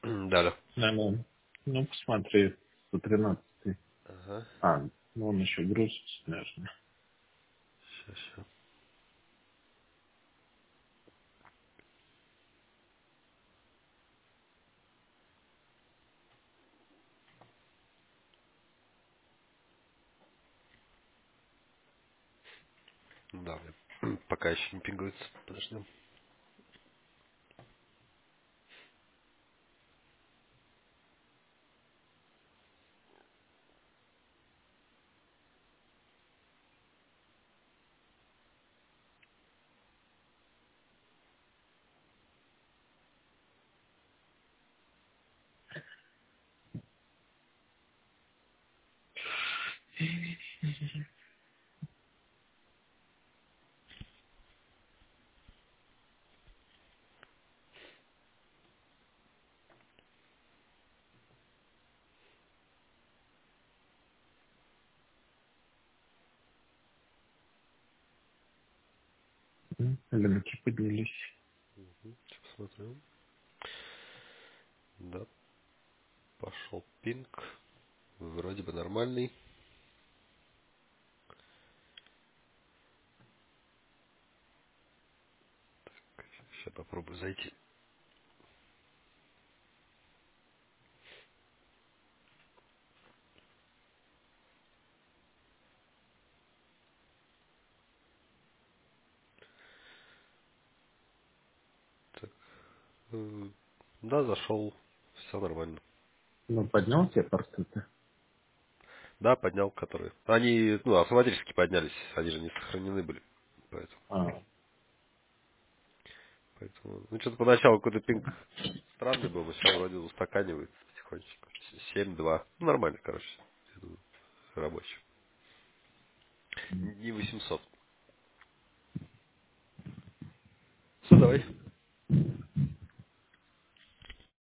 Да, да. Наверное, ну, посмотри, 113. Ага. Ну он еще грузится, наверное. Сейчас. Да, пока еще не пингуется. Подождем. Элементы поднялись. Сейчас посмотрю. Да, пошел пинг. Вроде бы нормальный. Сейчас попробую зайти. Так. Да, зашел. Все нормально. Ну, поднял тебе портреты? Да, поднял, которые. Они, автоматически поднялись. Они же не сохранены были. Поэтому. А, Что-то поначалу какой-то пинг странный был, но сейчас вроде устаканивается потихонечку. 7-2. Ну, нормально, короче. Я думаю, рабочий. Не 800. Все, давай.